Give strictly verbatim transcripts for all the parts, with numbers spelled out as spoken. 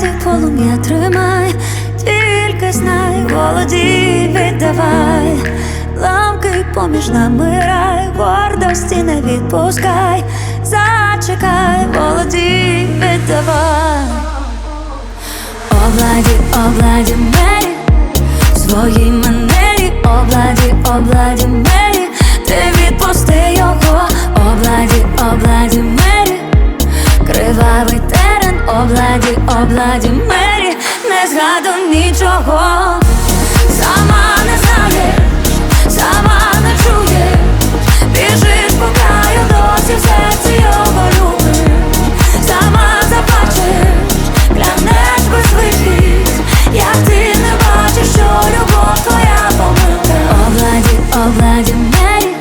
серці полум'я тримай, тільки знай, володі віддавай, ламки поміж нами рай, гордості не відпускай, зачекай, володі віддавай. Обладі, обладі мері, в своїй манері, обладі, обладі мері, ти відпусти його, обладі, обладі мері, кривавий терен, обладі, обладі мері, не згаду нічого. Сама не знаєш, сама не чуєш, біжиш по краю, досі в серці його любиш. Сама заплачеш, клянеш без вихід, як ти не бачиш, що любов твоя помилка. Обладі, обладі мері,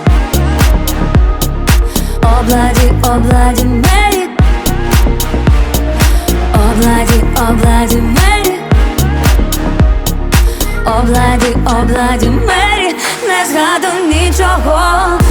обладі, обладі мері, обладі, обладі мері, обладі, обладі мері, не згаду нічого.